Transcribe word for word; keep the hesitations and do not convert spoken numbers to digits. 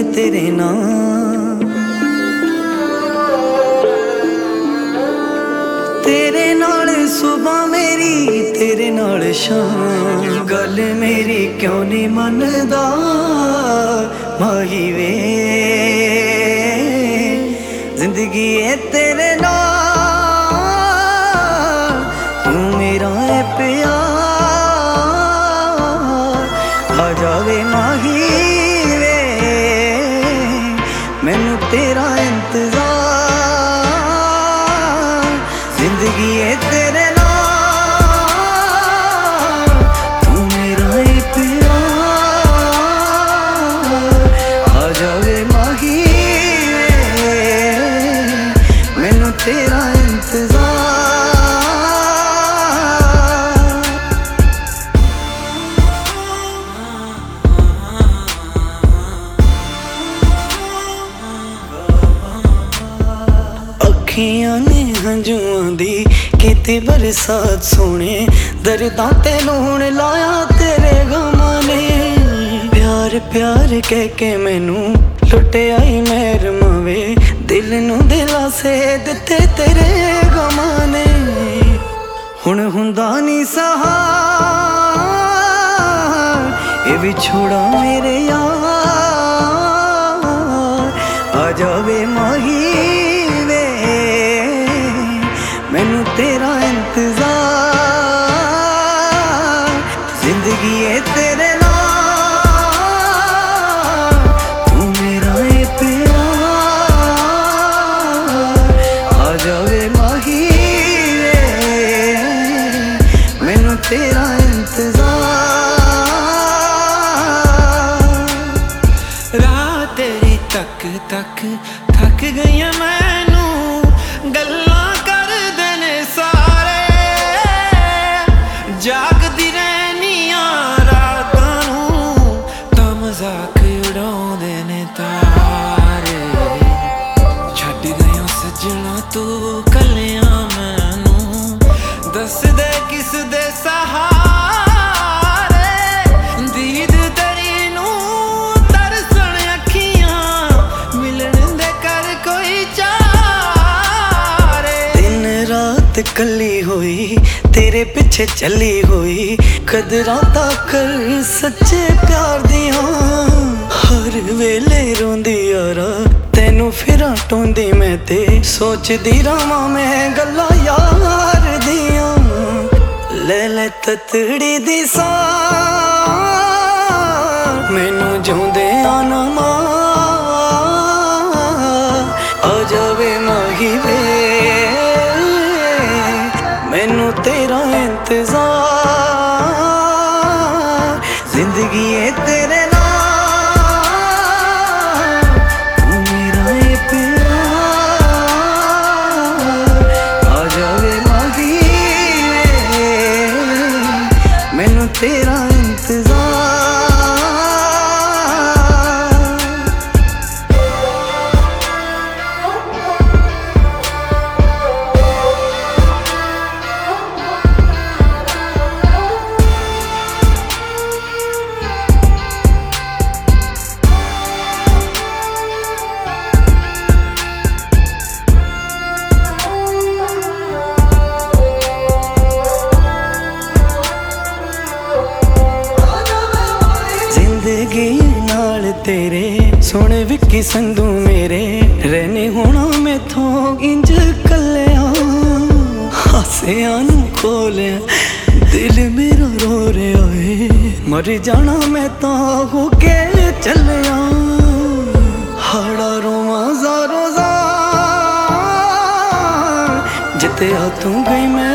तेरे नाल, तेरे नाल सुबह मेरी तेरे नाल शाम, गल मेरी क्यों नहीं मनदा माही वे, जिंदगी है तेरे नाल, तू मेरा है प्यार, आ जावे माही वे, मैनू तेरा इंतजार, जिंदगी है तेरे नाल, तू मेरा है प्यार, आ जावे माही वे, मैनू तेरा इंतजार। अखियां ने हंजुआं दी कीती बरसात सोने, दर्दां ते लूण लाया तेरे गमां ने, प्यार प्यार कह के मैनू लुटे आई मेहर मावे, दिल नू दिलासे दिते तेरे गमां ने, हुण हुंदा नी सहा ए विछोड़ा मेरे यार, आ जावे माही वे, मैनू तेरा इंतजार, जिंदगी है तेरे नाल, तू मेरा है प्यार, आ जावे माही वे, मैनू तेरा इंतजार। रात तेरी तक तक थक गई मैनू, गल्लां कर देने सारे, जागदी रहनियां रातां नूं, तां मजाक उड़ाउंदे ने तारे, छड्ड गया सजना तू कलियां मैनू, दस दे किस दे सहारे, दीद तेरी नूं तरसण अखियां, मिलन दे कर कोई चारे, दिन रात कली होई तेरे पिछे चली होई, कदरां तां कर सच्चे प्यार दियां, हर वेले रोंदी यारा तैनू फिरां टोंदी मैं ते, सोचदी रवां मैं गल्लां यार दियां, ले ले ततड़ी दी सां, मैनू जिउंदे आना मां, आ जावे माही वे, मैनू तेरा इंतजार, जिंदगी है तेरे नाल, तू मेरा है प्यार, आ जावे माही वे, मैनू तेरा इंतजार। जिंदगी नाल तेरे सोने विक्की संधू मेरे, रहने होना मैथों इंज कलिया, हासियां नू खोलिया दिल मेरा रो रहा है, मर जाना मैं तां हो के चलिया, हाड़ा रोवां ज़ारो ज़ार, जिते तू गई मैं